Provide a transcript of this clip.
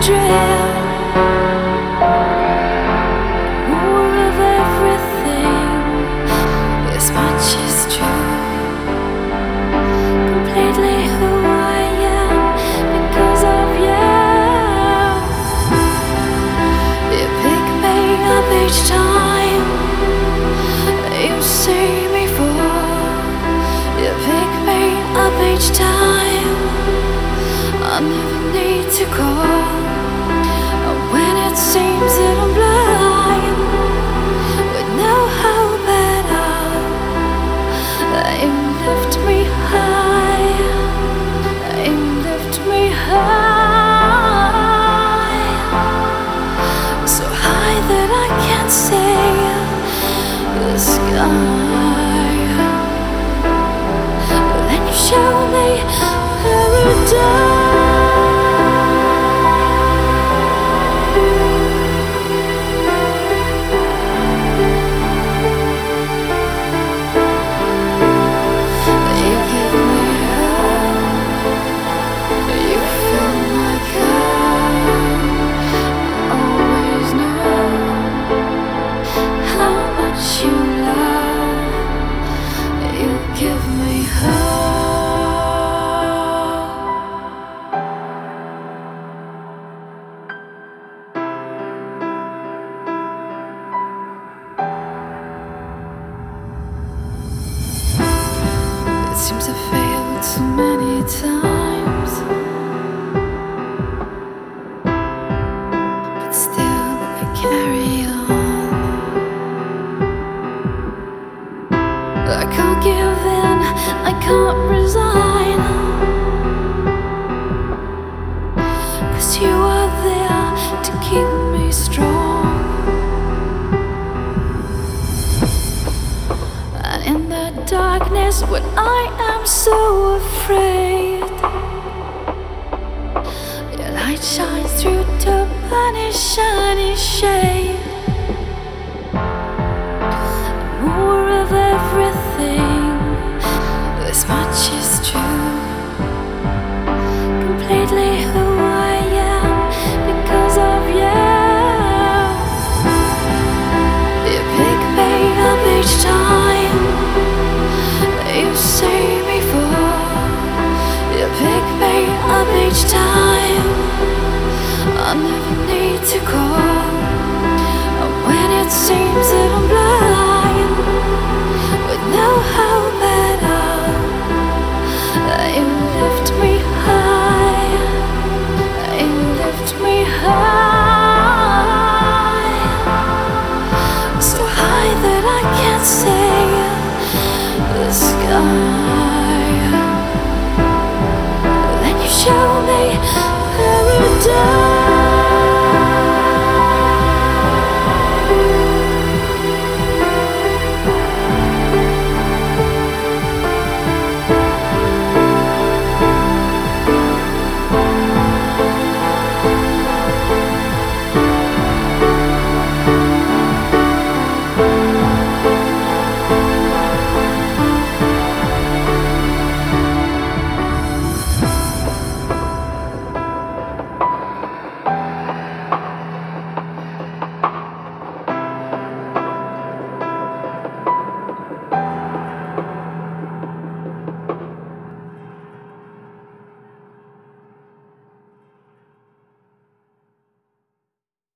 dread, more of everything. As much is true, completely who I am because of you. You pick me up each time you see me fall. You pick me up each time I never need to call. And when it seems that I'm blind with no hope at all, you lift me high. You lift me high, so high that I can't see the sky. Then you show me paradise. It seems I failed so many times, but still I carry on. I can't give in, I can't resign, 'cause you are there to keep me strong. And in the darkness when I am so afraid, your light shines through to banish any shade. More of everything, this much is true, completely who I am because of you. You pick me up each time you see me fall. You pick me up each time I never need to call. And when it seems that I'm blind,